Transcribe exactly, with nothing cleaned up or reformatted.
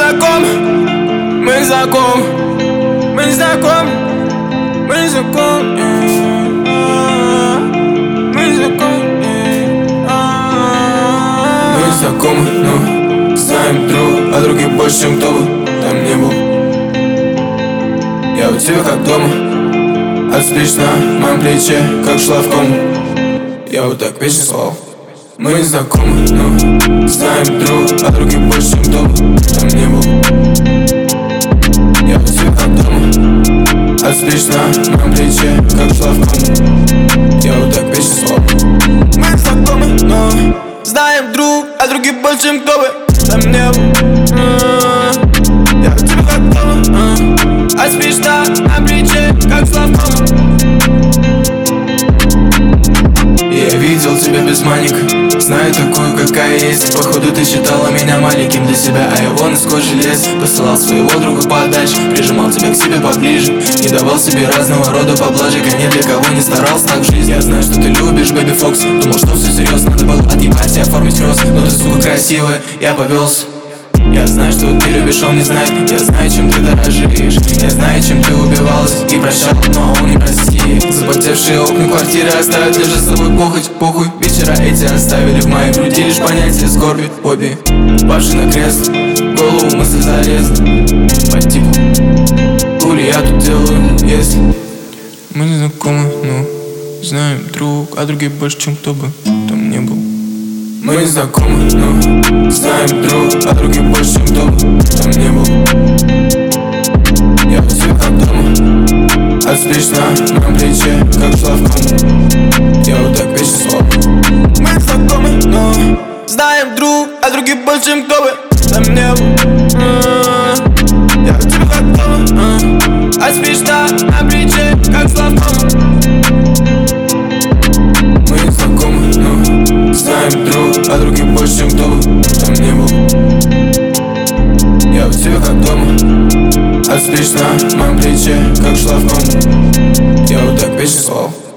знакомы, мы знакомы, мы знакомы, мы знакомы, мы знакомы, мы знакомы, но знаем друг о друге больше, чем кто бы там не был. Я у тебя как дома, а спишь на моем плече, как шла в кому. Я вот так вечно спал. Мы знакомы, но знаем друг о друге больше, чем кто бы там не был. Я у тебя как дома, а спишь на моем плече, как шла в кому. Я вот так вечно спал. Мы знакомы, но знаем друг о друге больше, чем кто бы там не был. Я у тебя как дома, а спишь на моем плече, как шла в кому. Я видел тебя без маник, знаю такую, какая есть. Походу ты считала меня маленьким для себя, а я вон из кожи лез. Посылал своего друга подальше, прижимал тебя к себе поближе, не давал себе разного рода поблажек, а ни для кого не старался так в жизни. Я знаю, что ты любишь, Бэби Фокс, думал, что все серьезно, надо было отъебать и оформить рост. Но ты, сука, красивая, я повелся. Я знаю, что ты любишь, он не знает. Я знаю, чем ты дорожишь. Я знаю, чем ты убивалась и прощал, но он не простит. Запотевшие окна квартиры оставят лишь за собой похоть. Похуй, вечера эти оставили в моей груди лишь понятие скорби. Обе павши на крест, в голову мысль залезла по типу: хули я тут делаю, если мы не знакомы, но знаем друг о друге больше, чем кто бы там не был. Мы знакомы, но знаем друг о друге больше, чем кто бы там не был. Я у тебя как дома, а спишь на моем плече, как шла в кому. Я вот так вечно спал. Мы знакомы, но знаем друг о друге больше, чем кто бы там не был. Я у тебя как дома, а спишь на моем плече, как шла в кому. Мы знакомы, но знаем друг о друге больше, чем кто бы там не был. Я у тебя как дома, а спишь на моем плече, как шла в кому. Я вот так вечно спал.